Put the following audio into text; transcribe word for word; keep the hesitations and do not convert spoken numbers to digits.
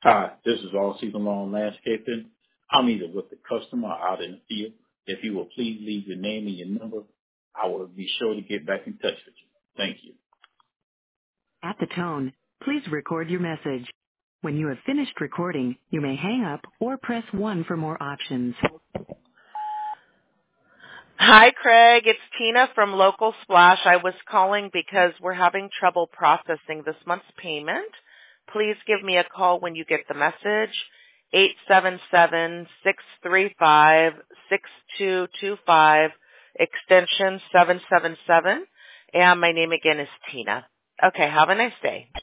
Hi, this is All Season Long Landscaping. I'm either with the customer or out in the field. If you will please leave your name and your number, I will be sure to get back in touch with you. Thank you. At the tone, please record your message. When you have finished recording, you may hang up or press one for more options. Hi, Craig. It's Tina from Local Splash. I was calling because we're having trouble processing this month's payment. Please give me a call when you get the message, eight seven seven, six three five, six two two five, extension seven seven seven. And my name again is Tina. Okay, have a nice day.